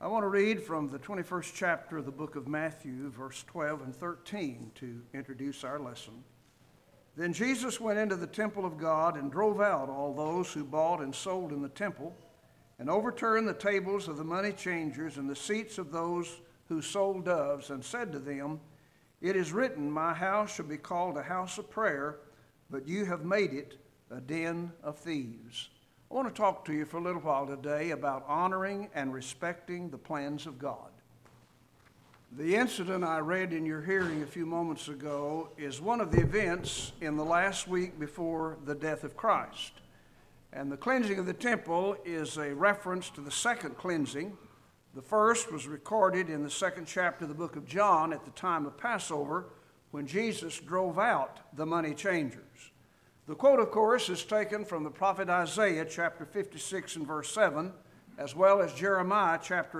I want to read from the 21st chapter of the book of Matthew, verse 12 and 13, to introduce our lesson. Then Jesus went into the temple of God and drove out all those who bought and sold in the temple, and overturned the tables of the money changers and the seats of those who sold doves, and said to them, "It is written, my house shall be called a house of prayer, but you have made it a den of thieves." I want to talk to you for a little while today about honoring and respecting the plans of God. The incident I read in your hearing a few moments ago is one of the events in the last week before the death of Christ. And the cleansing of the temple is a reference to the second cleansing. The first was recorded in the second chapter of the book of John at the time of Passover, when Jesus drove out the money changers. The quote, of course, is taken from the prophet Isaiah, chapter 56 and verse 7, as well as Jeremiah, chapter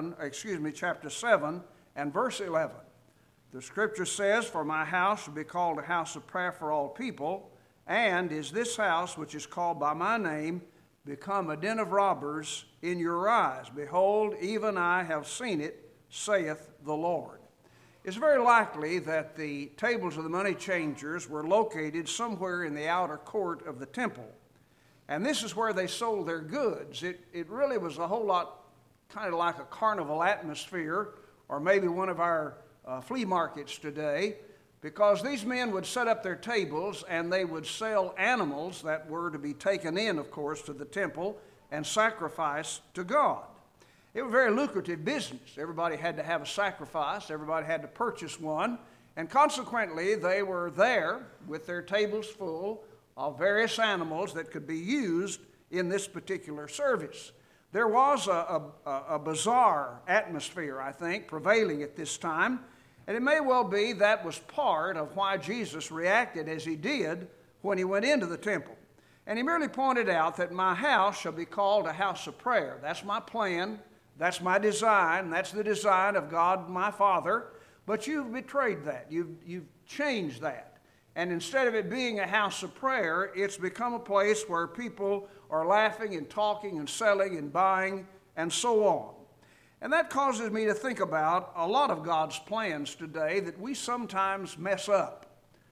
7 and verse 11. The scripture says, "For my house shall be called a house of prayer for all people, and is this house, which is called by my name, become a den of robbers in your eyes? Behold, even I have seen it, saith the Lord." It's very likely that the tables of the money changers were located somewhere in the outer court of the temple. And this is where they sold their goods. It really was a whole lot kind of like a carnival atmosphere, or maybe one of our flea markets today, because these men would set up their tables and they would sell animals that were to be taken in, of course, to the temple and sacrificed to God. It was a very lucrative business. Everybody had to have a sacrifice. Everybody had to purchase one. And consequently, they were there with their tables full of various animals that could be used in this particular service. There was a bizarre atmosphere, I think, prevailing at this time. And it may well be that was part of why Jesus reacted as he did when he went into the temple. And he merely pointed out that my house shall be called a house of prayer. That's my plan. That's my design. That's the design of God, my Father. But you've betrayed that. You've changed that. And instead of it being a house of prayer, it's become a place where people are laughing and talking and selling and buying and so on. And that causes me to think about a lot of God's plans today that we sometimes mess up.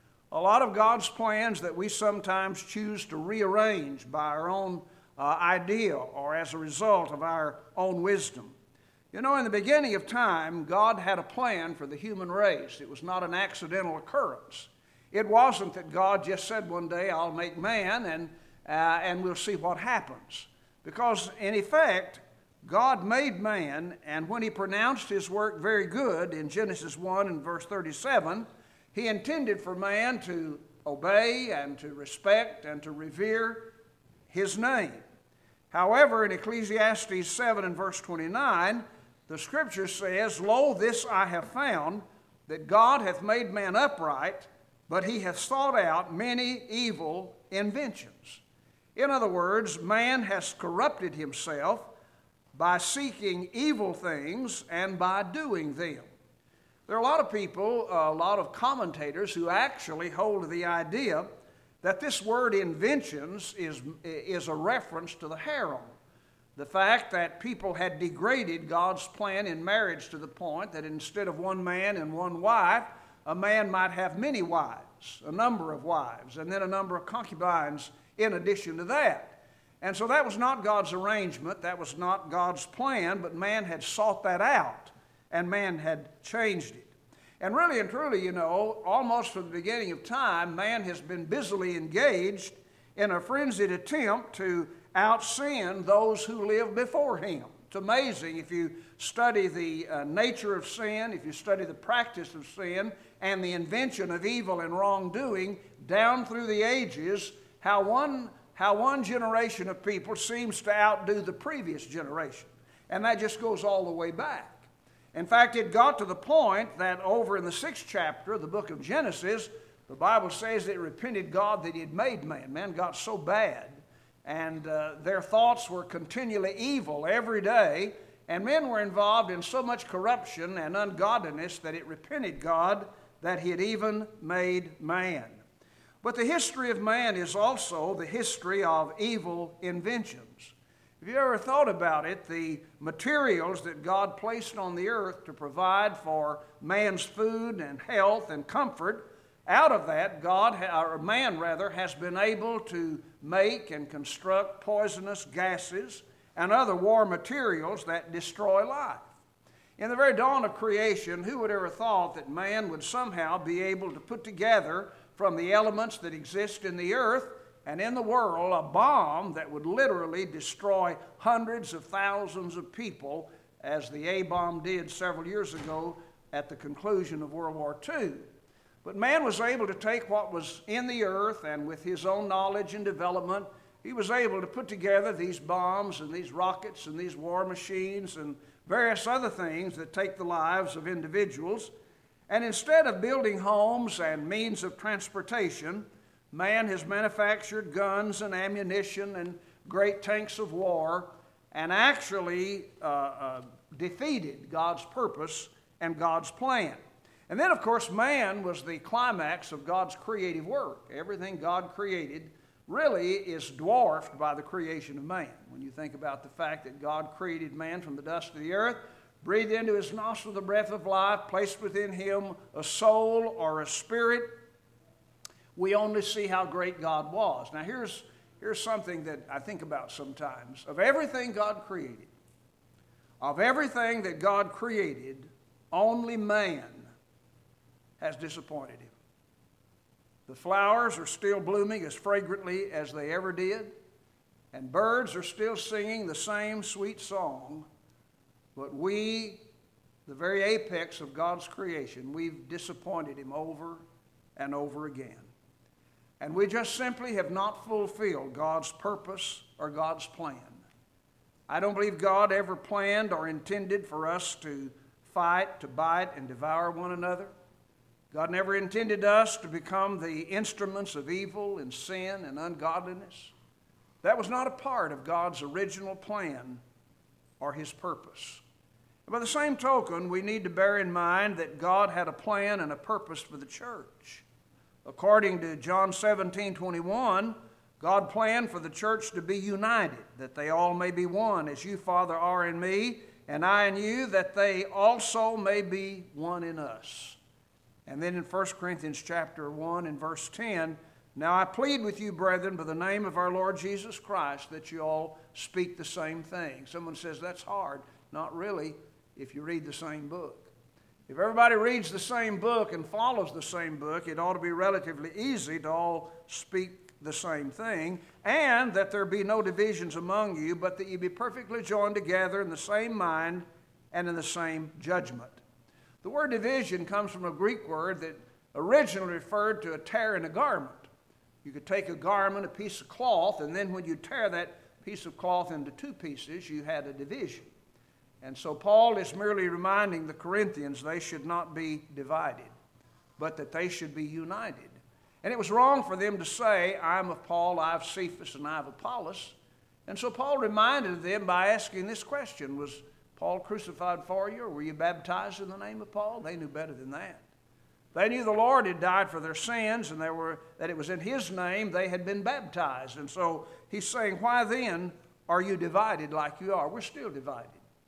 A lot of God's plans that we sometimes choose to rearrange by our own idea or as a result of our own wisdom. You know, in the beginning of time, God had a plan for the human race. It was not an accidental occurrence. It wasn't that God just said one day, "I'll make man and we'll see what happens." Because in effect, God made man, and when he pronounced his work very good in Genesis 1 and verse 37, he intended for man to obey and to respect and to revere his name. However, in Ecclesiastes 7 and verse 29, the scripture says, "Lo, this I have found, that God hath made man upright, but he hath sought out many evil inventions." In other words, man has corrupted himself by seeking evil things and by doing them. There are a lot of people, a lot of commentators who actually hold to the idea that this word inventions is a reference to the harem. The fact that people had degraded God's plan in marriage to the point that instead of one man and one wife, a man might have many wives, a number of wives, and then a number of concubines in addition to that. And so that was not God's arrangement, that was not God's plan, but man had sought that out, and man had changed it. And really and truly, you know, almost from the beginning of time, man has been busily engaged in a frenzied attempt to out-sin those who lived before him. It's amazing if you study the nature of sin, if you study the practice of sin, and the invention of evil and wrongdoing down through the ages, how one generation of people seems to outdo the previous generation. And that just goes all the way back. In fact, it got to the point that over in the 6th chapter of the book of Genesis, the Bible says that it repented God that he had made man. Man got so bad, and their thoughts were continually evil every day, and men were involved in so much corruption and ungodliness that it repented God that he had even made man. But the history of man is also the history of evil inventions. Have you ever thought about it? The materials that God placed on the earth to provide for man's food and health and comfort, out of that, man has been able to make and construct poisonous gases and other war materials that destroy life. In the very dawn of creation, who would ever thought that man would somehow be able to put together from the elements that exist in the earth and in the world a bomb that would literally destroy hundreds of thousands of people, as the A-bomb did several years ago at the conclusion of World War II. But man was able to take what was in the earth, and with his own knowledge and development, he was able to put together these bombs and these rockets and these war machines and various other things that take the lives of individuals. And instead of building homes and means of transportation, man has manufactured guns and ammunition and great tanks of war, and actually defeated God's purpose and God's plan. And then, of course, man was the climax of God's creative work. Everything God created really is dwarfed by the creation of man. When you think about the fact that God created man from the dust of the earth, breathed into his nostril the breath of life, placed within him a soul or a spirit, we only see how great God was. Now here's something that I think about sometimes. Of everything God created, only man has disappointed him. The flowers are still blooming as fragrantly as they ever did, and birds are still singing the same sweet song, but we, the very apex of God's creation, we've disappointed him over and over again. And we just simply have not fulfilled God's purpose or God's plan. I don't believe God ever planned or intended for us to fight, to bite, and devour one another. God never intended us to become the instruments of evil and sin and ungodliness. That was not a part of God's original plan or his purpose. And by the same token, we need to bear in mind that God had a plan and a purpose for the church. According to John 17:21, God planned for the church to be united, that they all may be one, as you, Father, are in me, and I in you, that they also may be one in us. And then in 1 Corinthians chapter 1 and verse 10, now I plead with you, brethren, by the name of our Lord Jesus Christ, that you all speak the same thing. Someone says, that's hard. Not really, if you read the same book. If everybody reads the same book and follows the same book, it ought to be relatively easy to all speak the same thing, and that there be no divisions among you, but that you be perfectly joined together in the same mind and in the same judgment. The word division comes from a Greek word that originally referred to a tear in a garment. You could take a garment, a piece of cloth, and then when you tear that piece of cloth into two pieces, you had a division. And so Paul is merely reminding the Corinthians they should not be divided, but that they should be united. And it was wrong for them to say, I'm of Paul, I have Cephas, and I have Apollos. And so Paul reminded them by asking this question, was Paul crucified for you, or were you baptized in the name of Paul? They knew better than that. They knew the Lord had died for their sins, and that it was in his name they had been baptized. And so he's saying, why then are you divided like you are? We're still divided.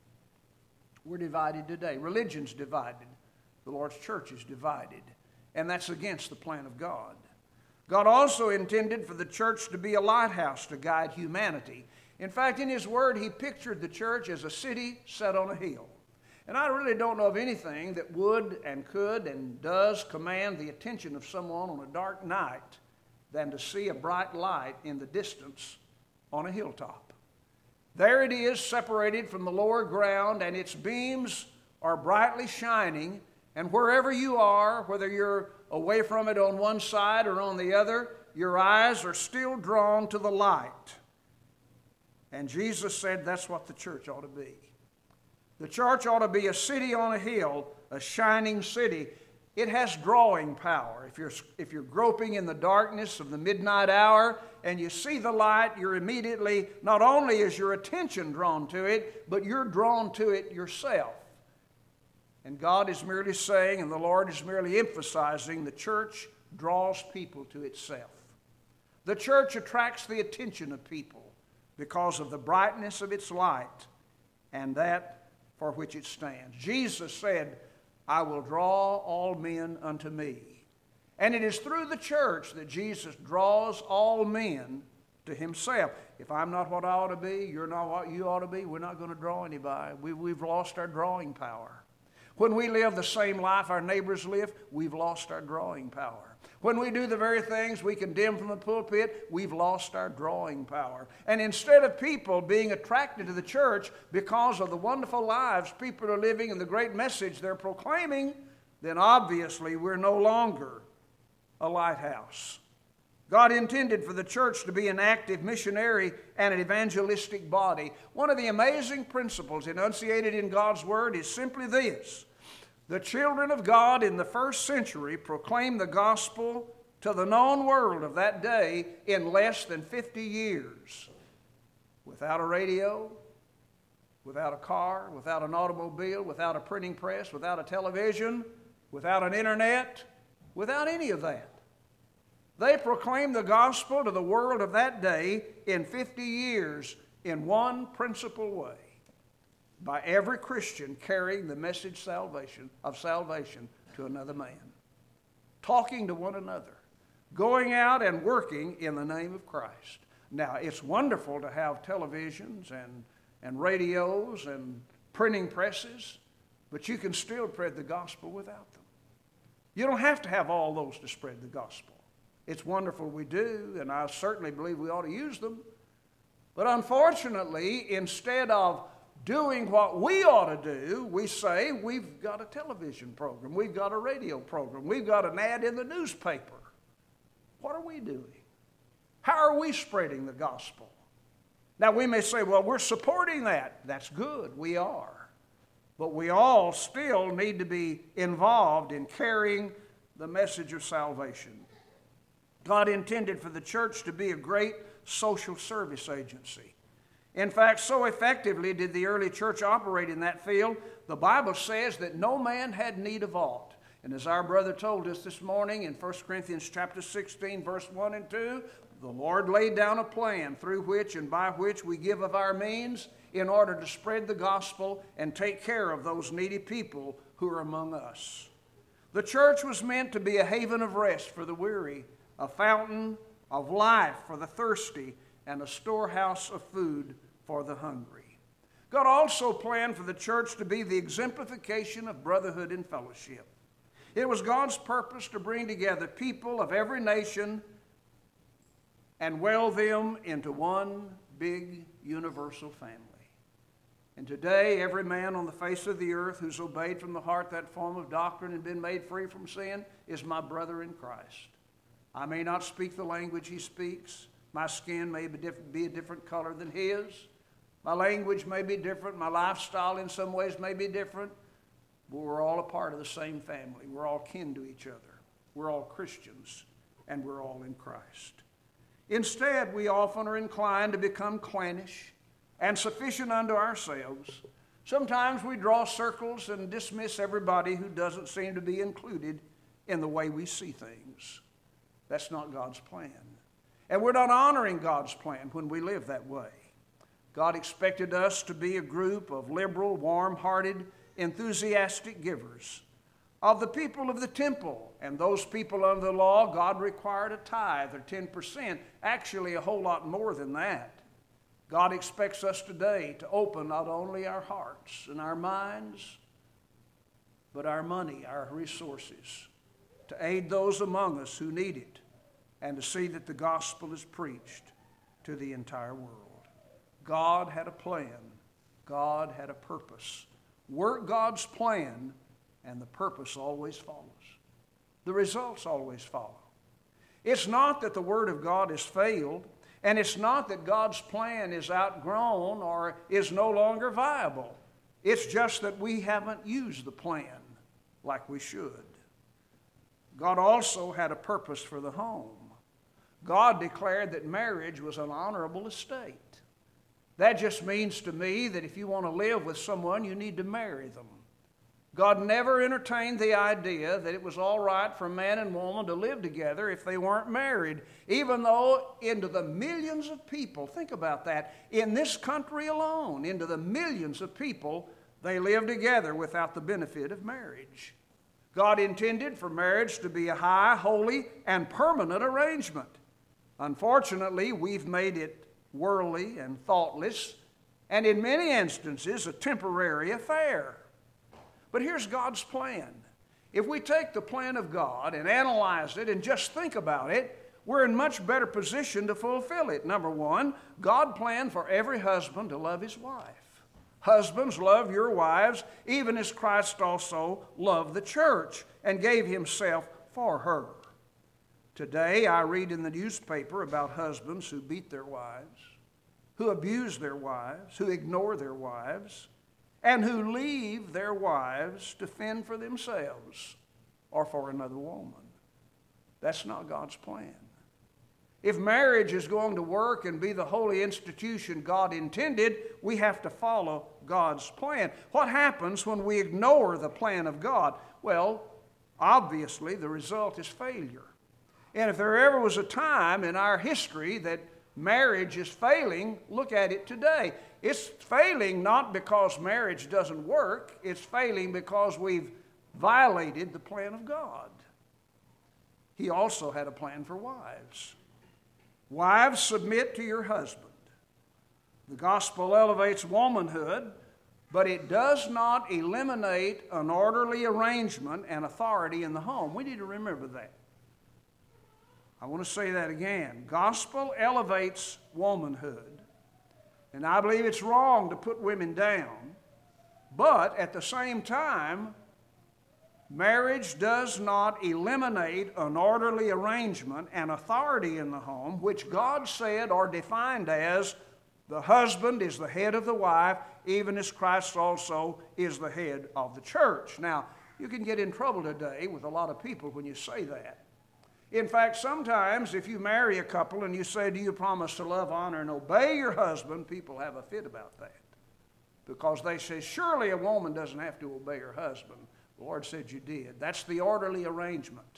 We're divided today. Religion's divided. The Lord's church is divided. And that's against the plan of God. God also intended for the church to be a lighthouse to guide humanity. In fact, in his word, he pictured the church as a city set on a hill. And I really don't know of anything that would and could and does command the attention of someone on a dark night than to see a bright light in the distance on a hilltop. There it is, separated from the lower ground, and its beams are brightly shining. And wherever you are, whether you're away from it on one side or on the other, your eyes are still drawn to the light. And Jesus said that's what the church ought to be. The church ought to be a city on a hill, a shining city. It has drawing power. If you're groping in the darkness of the midnight hour and you see the light, you're immediately, not only is your attention drawn to it, but you're drawn to it yourself. And God is merely saying, and the Lord is merely emphasizing, the church draws people to itself. The church attracts the attention of people. because of the brightness of its light and that for which it stands. Jesus said, I will draw all men unto me. And it is through the church that Jesus draws all men to himself. If I'm not what I ought to be, you're not what you ought to be, we're not going to draw anybody. We've lost our drawing power. When we live the same life our neighbors live, we've lost our drawing power. When we do the very things we condemn from the pulpit, we've lost our drawing power. And instead of people being attracted to the church because of the wonderful lives people are living and the great message they're proclaiming, then obviously we're no longer a lighthouse. God intended for the church to be an active missionary and an evangelistic body. One of the amazing principles enunciated in God's Word is simply this: the children of God in the first century proclaimed the gospel to the known world of that day in less than 50 years. Without a radio, without a car, without an automobile, without a printing press, without a television, without an internet, without any of that. They proclaimed the gospel to the world of that day in 50 years in one principal way: by every Christian carrying the message of salvation to another man, talking to one another, going out and working in the name of Christ. Now, it's wonderful to have televisions and radios and printing presses, but you can still spread the gospel without them. You don't have to have all those to spread the gospel. It's wonderful we do, and I certainly believe we ought to use them. But unfortunately, instead of doing what we ought to do, we say we've got a television program, we've got a radio program, we've got an ad in the newspaper. What are we doing? How are we spreading the gospel? Now we may say, well, we're supporting that. That's good, we are. But we all still need to be involved in carrying the message of salvation. God intended for the church to be a great social service agency. In fact, so effectively did the early church operate in that field, the Bible says that no man had need of aught. And as our brother told us this morning in 1 Corinthians chapter 16, verse 1 and 2, the Lord laid down a plan through which and by which we give of our means in order to spread the gospel and take care of those needy people who are among us. The church was meant to be a haven of rest for the weary, a fountain of life for the thirsty, and a storehouse of food for the hungry. God also planned for the church to be the exemplification of brotherhood and fellowship. It was God's purpose to bring together people of every nation and weld them into one big universal family. And today, every man on the face of the earth who's obeyed from the heart that form of doctrine and been made free from sin is my brother in Christ. I may not speak the language he speaks. My skin may be a different color than his. My language may be different. My lifestyle in some ways may be different. But we're all a part of the same family. We're all kin to each other. We're all Christians, and we're all in Christ. Instead, we often are inclined to become clannish and sufficient unto ourselves. Sometimes we draw circles and dismiss everybody who doesn't seem to be included in the way we see things. That's not God's plan. And we're not honoring God's plan when we live that way. God expected us to be a group of liberal, warm-hearted, enthusiastic givers. Of the people of the temple and those people under the law, God required a tithe or 10%, actually a whole lot more than that. God expects us today to open not only our hearts and our minds, but our money, our resources, to aid those among us who need it, and to see that the gospel is preached to the entire world. God had a plan. God had a purpose. Work God's plan, and the purpose always follows. The results always follow. It's not that the Word of God has failed, and it's not that God's plan is outgrown or is no longer viable. It's just that we haven't used the plan like we should. God also had a purpose for the home. God declared that marriage was an honorable estate. That just means to me that if you want to live with someone, you need to marry them. God never entertained the idea that it was all right for a man and woman to live together if they weren't married, even though into the millions of people, think about that, in this country alone, into the millions of people, they live together without the benefit of marriage. God intended for marriage to be a high, holy, and permanent arrangement. Unfortunately, we've made it worldly and thoughtless, and in many instances, a temporary affair. But here's God's plan. If we take the plan of God and analyze it and just think about it, we're in much better position to fulfill it. Number one, God planned for every husband to love his wife. Husbands, love your wives, even as Christ also loved the church and gave himself for her. Today, I read in the newspaper about husbands who beat their wives, who abuse their wives, who ignore their wives, and who leave their wives to fend for themselves or for another woman. That's not God's plan. If marriage is going to work and be the holy institution God intended, we have to follow God's plan. What happens when we ignore the plan of God? Well, obviously the result is failure. And if there ever was a time in our history that marriage is failing, look at it today. It's failing not because marriage doesn't work. It's failing because we've violated the plan of God. He also had a plan for wives. Wives, submit to your husband. The gospel elevates womanhood, but it does not eliminate an orderly arrangement and authority in the home. We need to remember that. I want to say that again. Gospel elevates womanhood, and I believe it's wrong to put women down, but at the same time, marriage does not eliminate an orderly arrangement and authority in the home, which God said are defined as the husband is the head of the wife, even as Christ also is the head of the church. Now, you can get in trouble today with a lot of people when you say that. In fact, sometimes if you marry a couple and you say, do you promise to love, honor, and obey your husband, people have a fit about that. Because they say, surely a woman doesn't have to obey her husband. The Lord said you did. That's the orderly arrangement.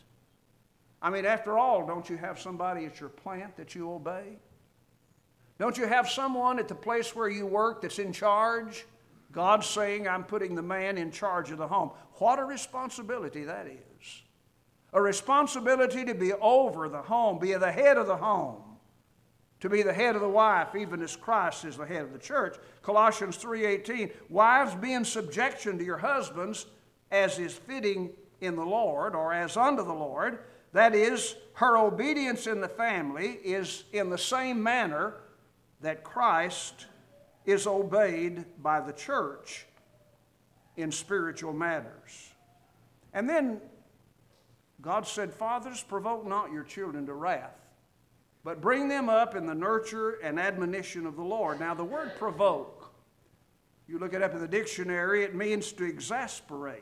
I mean, after all, don't you have somebody at your plant that you obey? Don't you have someone at the place where you work that's in charge? God's saying, I'm putting the man in charge of the home. What a responsibility that is. A responsibility to be over the home, be the head of the home, to be the head of the wife, even as Christ is the head of the church. Colossians 3:18, wives, be in subjection to your husbands as is fitting in the Lord, or as unto the Lord. That is, her obedience in the family is in the same manner that Christ is obeyed by the church in spiritual matters. And then God said, fathers, provoke not your children to wrath, but bring them up in the nurture and admonition of the Lord. Now, the word provoke, you look it up in the dictionary, it means to exasperate.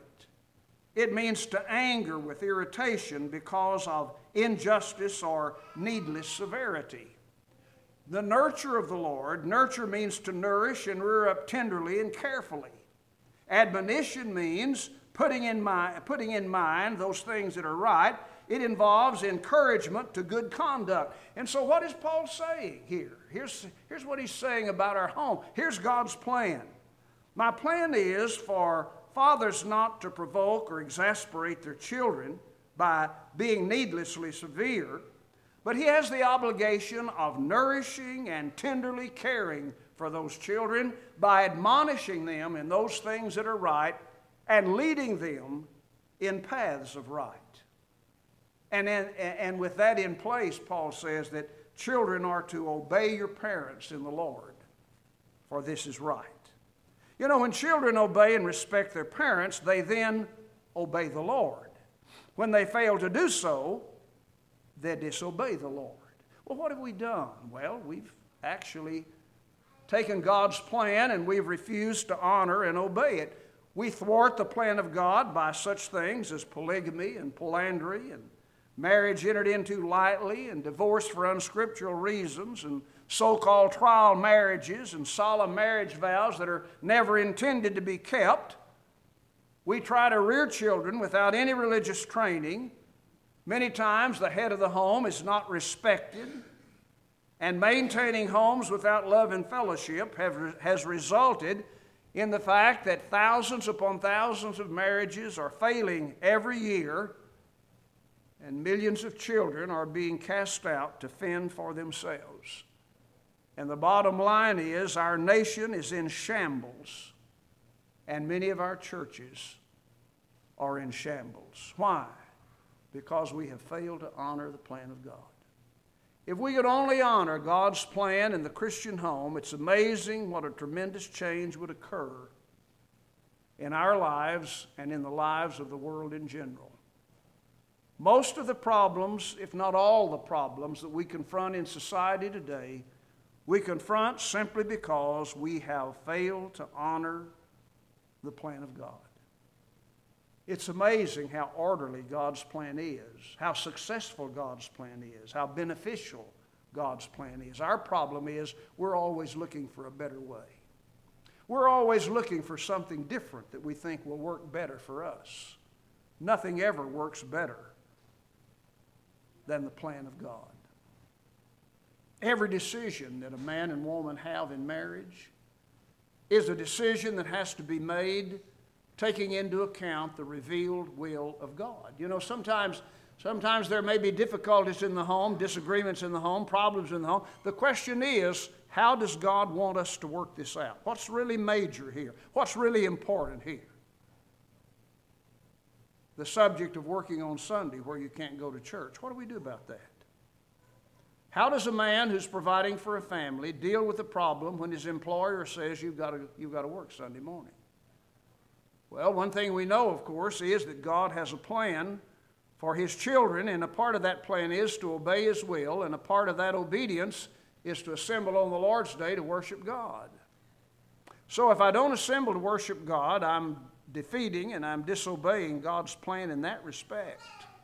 It means to anger with irritation because of injustice or needless severity. The nurture of the Lord, nurture means to nourish and rear up tenderly and carefully. Admonition means putting in mind those things that are right. It involves encouragement to good conduct. And so what is Paul saying here? Here's what he's saying about our home. Here's God's plan. My plan is for fathers not to provoke or exasperate their children by being needlessly severe, but he has the obligation of nourishing and tenderly caring for those children by admonishing them in those things that are right and leading them in paths of right. And with that in place, Paul says that children are to obey your parents in the Lord, for this is right. You know, when children obey and respect their parents, they then obey the Lord. When they fail to do so, they disobey the Lord. Well, what have we done? Well, we've actually taken God's plan and we've refused to honor and obey it. We thwart the plan of God by such things as polygamy and polyandry and marriage entered into lightly and divorce for unscriptural reasons and so-called trial marriages and solemn marriage vows that are never intended to be kept. We try to rear children without any religious training. Many times the head of the home is not respected, and maintaining homes without love and fellowship has resulted in the fact that thousands upon thousands of marriages are failing every year, and millions of children are being cast out to fend for themselves. And the bottom line is our nation is in shambles, and many of our churches are in shambles. Why? Because we have failed to honor the plan of God. If we could only honor God's plan in the Christian home, it's amazing what a tremendous change would occur in our lives and in the lives of the world in general. Most of the problems, if not all the problems, that we confront in society today, we confront simply because we have failed to honor the plan of God. It's amazing how orderly God's plan is, how successful God's plan is, how beneficial God's plan is. Our problem is we're always looking for a better way. We're always looking for something different that we think will work better for us. Nothing ever works better than the plan of God. Every decision that a man and woman have in marriage is a decision that has to be made taking into account the revealed will of God. You know, sometimes there may be difficulties in the home, disagreements in the home, problems in the home. The question is, how does God want us to work this out? What's really major here? What's really important here? The subject of working on Sunday where you can't go to church. What do we do about that? How does a man who's providing for a family deal with the problem when his employer says you've got to work Sunday morning? Well, one thing we know, of course, is that God has a plan for His children, and a part of that plan is to obey His will, and a part of that obedience is to assemble on the Lord's Day to worship God. So if I don't assemble to worship God, I'm defeating and I'm disobeying God's plan in that respect.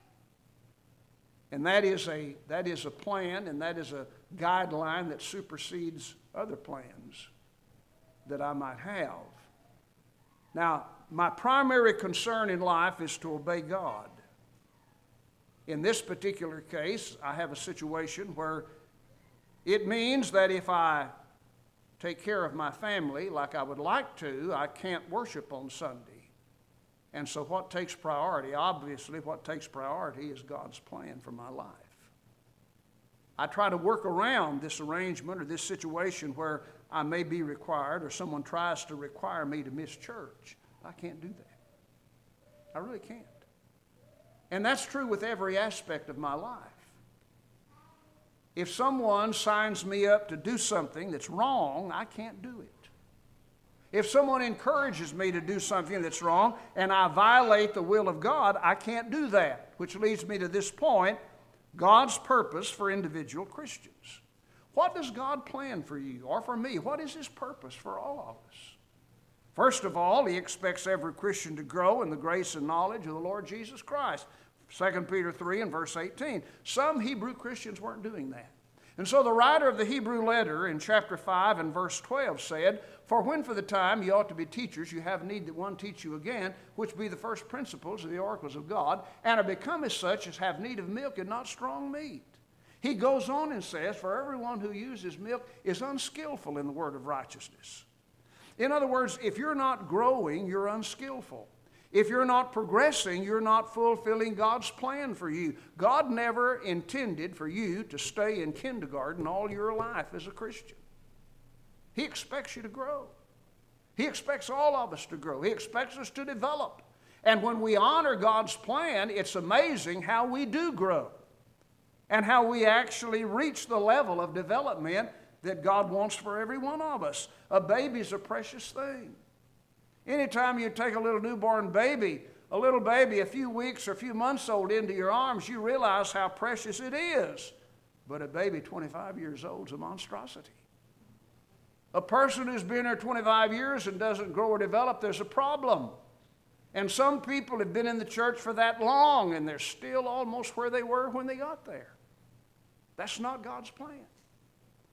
And that is a plan, and that is a guideline that supersedes other plans that I might have. Now, my primary concern in life is to obey God. In this particular case, I have a situation where it means that if I take care of my family like I would like to, I can't worship on Sunday. And so what takes priority? Obviously, what takes priority is God's plan for my life. I try to work around this arrangement or this situation where I may be required or someone tries to require me to miss church. I can't do that. I really can't. And that's true with every aspect of my life. If someone signs me up to do something that's wrong, I can't do it. If someone encourages me to do something that's wrong and I violate the will of God, I can't do that, which leads me to this point, God's purpose for individual Christians. What does God plan for you or for me? What is His purpose for all of us? First of all, He expects every Christian to grow in the grace and knowledge of the Lord Jesus Christ. 2 Peter 3 and verse 18. Some Hebrew Christians weren't doing that. And so the writer of the Hebrew letter in chapter 5 and verse 12 said, "For when for the time ye ought to be teachers, you have need that one teach you again, which be the first principles of the oracles of God, and are become as such as have need of milk and not strong meat." He goes on and says, "For everyone who uses milk is unskillful in the word of righteousness." In other words, if you're not growing, you're unskillful. If you're not progressing, you're not fulfilling God's plan for you. God never intended for you to stay in kindergarten all your life as a Christian. He expects you to grow. He expects all of us to grow. He expects us to develop. And when we honor God's plan, it's amazing how we do grow and how we actually reach the level of development that God wants for every one of us. A baby's a precious thing. Anytime you take a little newborn baby, a little baby a few weeks or a few months old into your arms, you realize how precious it is. But a baby 25 years old is a monstrosity. A person who's been there 25 years and doesn't grow or develop, there's a problem. And some people have been in the church for that long and they're still almost where they were when they got there. That's not God's plan.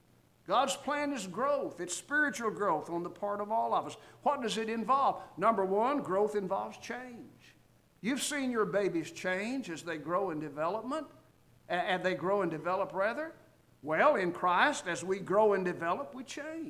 God's plan is growth. It's spiritual growth on the part of all of us. What does it involve? Number one, growth involves change. You've seen your babies change as they grow in development, and they grow and develop rather. Well, in Christ, as we grow and develop, we change.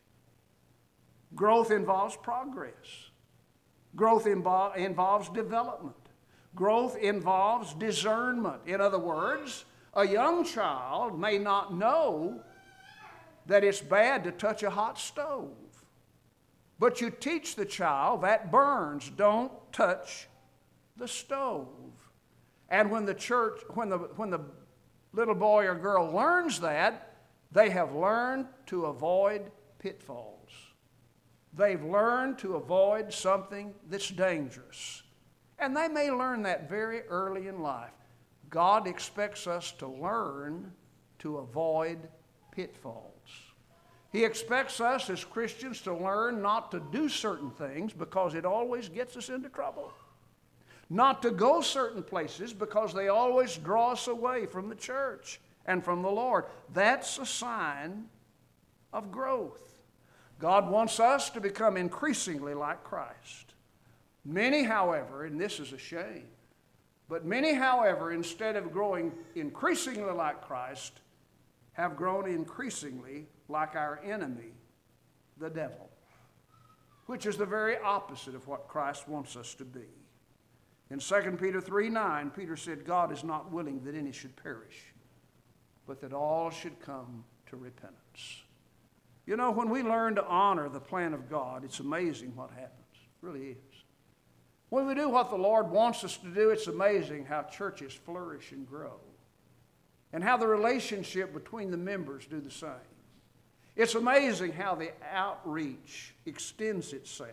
Growth involves progress. Growth involves development. Growth involves discernment. In other words, a young child may not know that it's bad to touch a hot stove. But you teach the child that burns, don't touch the stove. And when the little boy or girl learns that, they have learned to avoid pitfalls. They've learned to avoid something that's dangerous. And they may learn that very early in life. God expects us to learn to avoid pitfalls. He expects us as Christians to learn not to do certain things because it always gets us into trouble. Not to go certain places because they always draw us away from the church and from the Lord. That's a sign of growth. God wants us to become increasingly like Christ. Many, however, and this is a shame, but many, however, instead of growing increasingly like Christ, have grown increasingly like our enemy, the devil, which is the very opposite of what Christ wants us to be. In 2 Peter 3:9, Peter said, God is not willing that any should perish, but that all should come to repentance. You know, when we learn to honor the plan of God, it's amazing what happens. It really is. When we do what the Lord wants us to do, it's amazing how churches flourish and grow, and how the relationship between the members do the same. It's amazing how the outreach extends itself.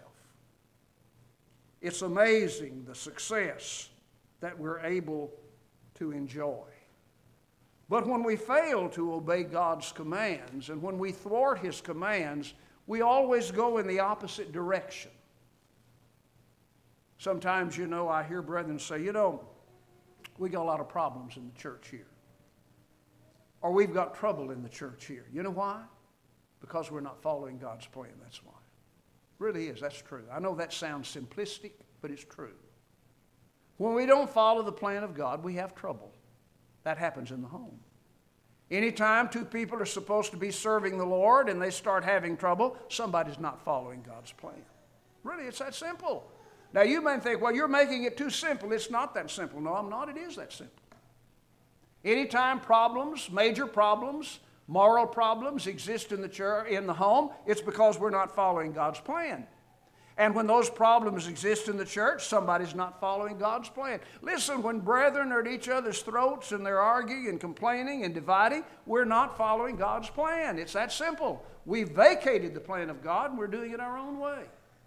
It's amazing the success that we're able to enjoy. But when we fail to obey God's commands, and when we thwart His commands, we always go in the opposite direction. Sometimes, I hear brethren say, we got a lot of problems in the church here. Or we've got trouble in the church here. You know why? Because we're not following God's plan, that's why. It really is, that's true. I know that sounds simplistic, but it's true. When we don't follow the plan of God, we have trouble. That happens in the home. Anytime two people are supposed to be serving the Lord and they start having trouble, somebody's not following God's plan. Really, it's that simple. Now, you may think, well, you're making it too simple. It's not that simple. No, I'm not. It is that simple. Anytime problems, major problems, moral problems exist in the church, in the home, it's because we're not following God's plan. And when those problems exist in the church, somebody's not following God's plan. Listen, when brethren are at each other's throats and they're arguing and complaining and dividing, we're not following God's plan. It's that simple. We've vacated the plan of God and we're doing it our own way.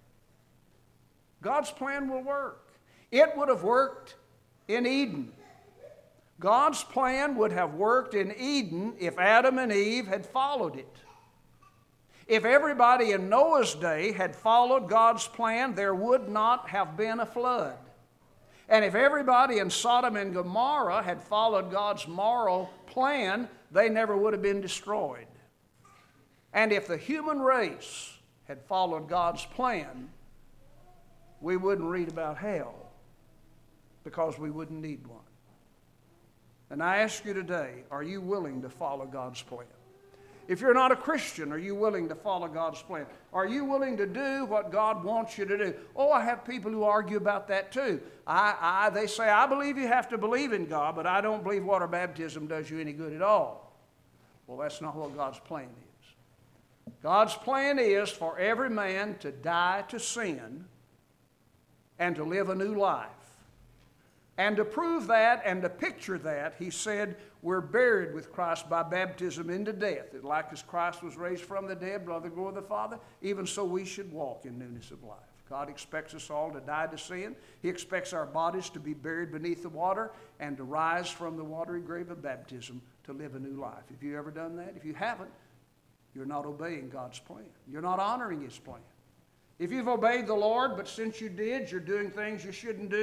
God's plan will work. It would have worked in Eden. God's plan would have worked in Eden if Adam and Eve had followed it. If everybody in Noah's day had followed God's plan, there would not have been a flood. And if everybody in Sodom and Gomorrah had followed God's moral plan, they never would have been destroyed. And if the human race had followed God's plan, we wouldn't read about hell because we wouldn't need one. And I ask you today, are you willing to follow God's plan? If you're not a Christian, are you willing to follow God's plan? Are you willing to do what God wants you to do? Oh, I have people who argue about that too. They say, I believe you have to believe in God, but I don't believe water baptism does you any good at all. Well, that's not what God's plan is. God's plan is for every man to die to sin and to live a new life. And to prove that and to picture that, he said, we're buried with Christ by baptism into death. That like as Christ was raised from the dead by the glory of the Father, even so we should walk in newness of life. God expects us all to die to sin. He expects our bodies to be buried beneath the water and to rise from the watery grave of baptism to live a new life. Have you ever done that? If you haven't, you're not obeying God's plan. You're not honoring His plan. If you've obeyed the Lord, but since you did, you're doing things you shouldn't do,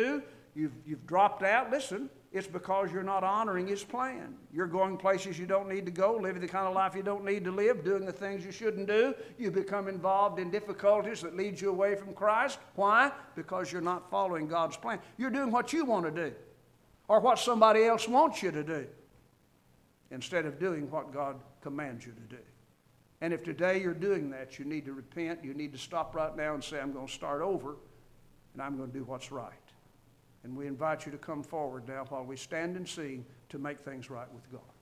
you've dropped out, listen, it's because you're not honoring His plan. You're going places you don't need to go, living the kind of life you don't need to live, doing the things you shouldn't do. You become involved in difficulties that lead you away from Christ. Why? Because you're not following God's plan. You're doing what you want to do or what somebody else wants you to do instead of doing what God commands you to do. And if today you're doing that, you need to repent. You need to stop right now and say, I'm going to start over, and I'm going to do what's right. And we invite you to come forward now while we stand and sing to make things right with God.